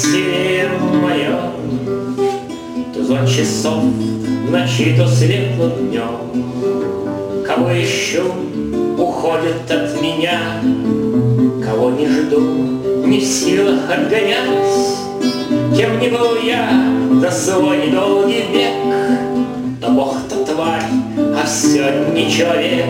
сердце мое, то звон часов в ночи, то светлым днем. Кого ищу, уходит от меня, кого не жду, не в силах отгонять. Кем не был я за свой недолгий век, то бог, то тварь, а все не человек.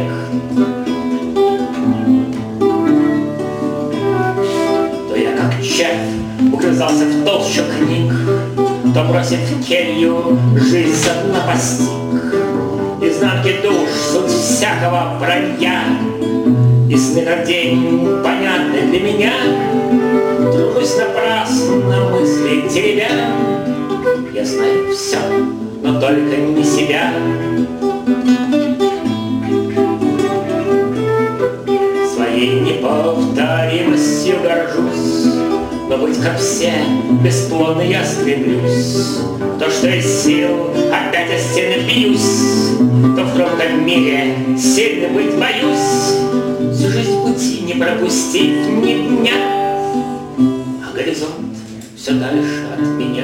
То я как червь угрызался в толщу книг, то, бросив келью, жизнь со дна постиг. Изнанки душ, суть всякого вранья, и сны как день понятны для меня. Тружусь напрасно мысли теребя, я знаю все, но только не себя. Своей неповторимостью горжусь, но быть как все бесплодно я стремлюсь. То, что из сил опять о стены бьюсь, то в хрупком мире сильно быть боюсь. Всю жизнь пути не пропустить ни дня, а горизонт все дальше от меня.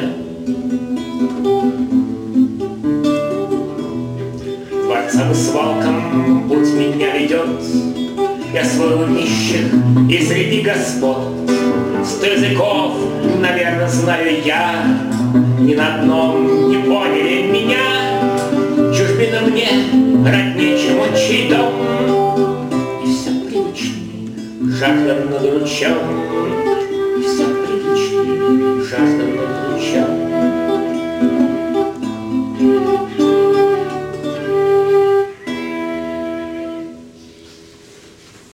Дворцам и свалкам путь меня ведет, я свой у нищих и среди господ. 100 языков, наверное, знаю я, ни на одном не поняли меня. Чужбина мне роднее, чем отчий дом, и все привычнее, жажда над ручьем, и все привычнее, жажда